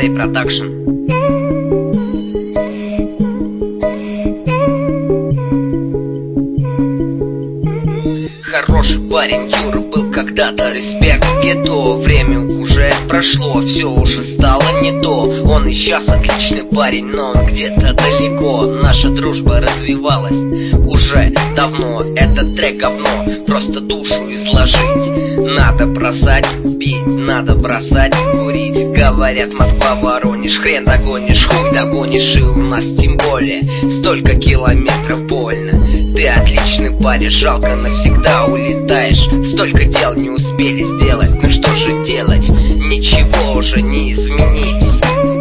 Исей Продакшн. Хороший парень Юра был когда-то, респект, гетто. Время уже прошло, все уже стало не то. Он и сейчас отличный парень, но он где-то далеко. Наша дружба развивалась уже давно. Этот трек говно, просто душу изложить. Надо бросать пить, надо бросать курить. Говорят, Москва, Воронеж, хрен догонишь, хуй догонишь. И у нас тем более столько километров больно. Ты отличный парень, жалко, навсегда улетаешь. Столько дел не успели сделать, ну что же делать? Ничего уже не изменить,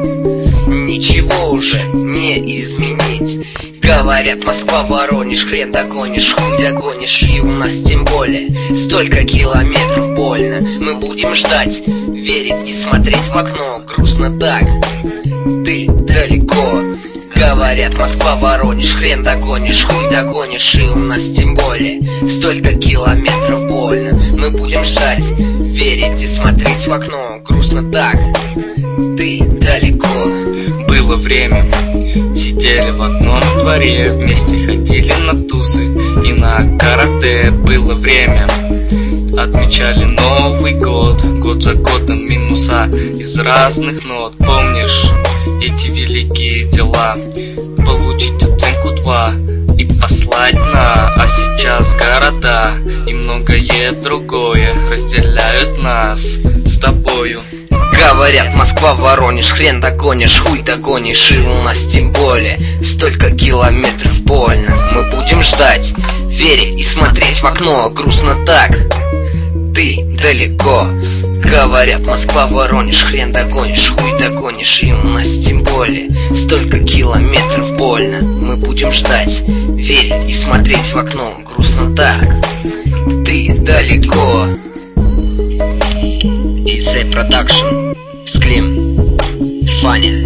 ничего уже не изменить. Говорят, Москва, Воронеж, хрен догонишь, хуй догонишь. И у нас тем более столько километров больно. Мы будем ждать, верить и смотреть в окно. Грустно так, ты далеко. Говорят, Москва, Воронеж, хрен догонишь, хуй догонишь. И у нас тем более столько километров больно. Мы будем ждать, верить и смотреть в окно. Грустно так, ты далеко. Было время, сидели в одном дворе, вместе ходили на тусы и на карате. Было время, отмечали Новый год, год за годом минуса из разных нот. Помнишь эти великие дела? Получить оценку 2 и послать на. А сейчас города и многое другое разделяют нас с тобою. Говорят, Москва, Воронеж, хрен догонишь, хуй догонишь. И у нас тем более столько километров больно. Мы будем ждать, верить и смотреть в окно. Грустно так, ты далеко. Говорят, Москва, Воронеж, хрен догонишь, хуй догонишь. И у нас тем более столько километров больно. Мы будем ждать, верить и смотреть в окно. Грустно так, ты далеко. Исей Продакшн, Склим, Фаня.